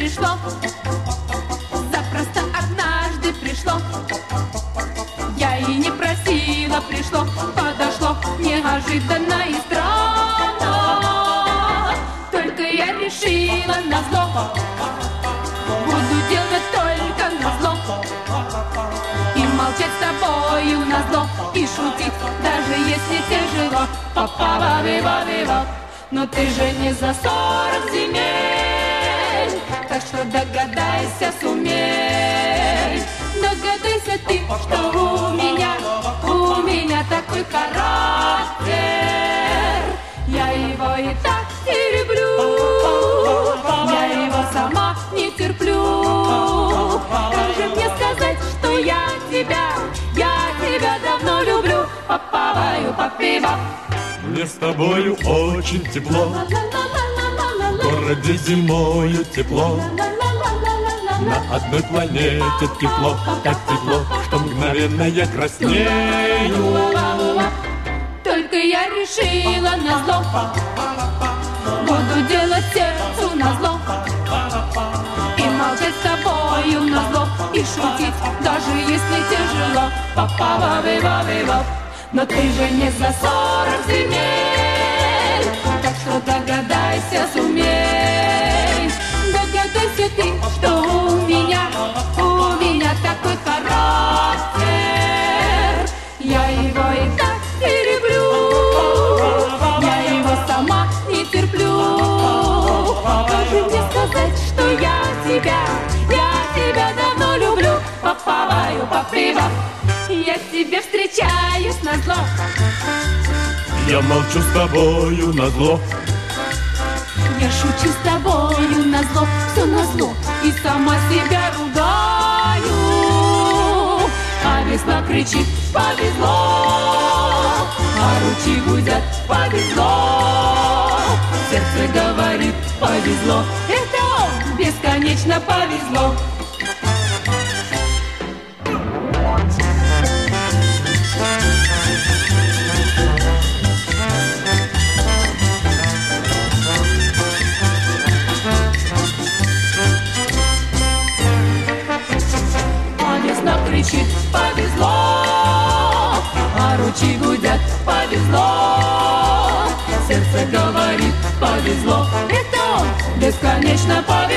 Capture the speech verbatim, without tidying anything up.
пришло, запросто однажды пришло. Я и не просила, пришло, подошло неожиданно и странно. Только я решила назло, буду делать только назло. И молчать с тобою назло, и шутить, даже если тяжело. Па-па-ва-ви-ва-ви-ва. Но ты же не за сорок земель, так что догадайся, сумей. Догадайся ты, что у меня, у меня такой характер. Я его и так не люблю, я его сама не терплю. Как же мне сказать, что я тебя, я тебя давно люблю. Папаваю, папива. Мне с тобою очень тепло, в городе зимою тепло. На одной планете тепло, так тепло, что мгновенно я краснею. Только я решила назло, буду делать сердцу назло. И молчать с тобою назло, и шутить, даже если тяжело. Па-па-ва-ви-ва-ви-ва. Но ты же не за сорок земель, так что догадайся, сумей. Догадайся ты, что у меня, у меня такой характер. Я его и так не люблю, я его сама не терплю. Как же мне сказать, что я тебя, я тебя давно люблю. Папаваю, папива. Я к тебе встречаюсь назло, я молчу с тобою назло. я шучу с тобою назло, все назло, и сама себя ругаю. А весна кричит: повезло, а ручьи гудят: повезло. Сердце говорит: повезло, это он, бесконечно повезло. Кричит: повезло, а ручьи гудят: повезло. Сердце говорит: повезло, это он, бесконечно повезло.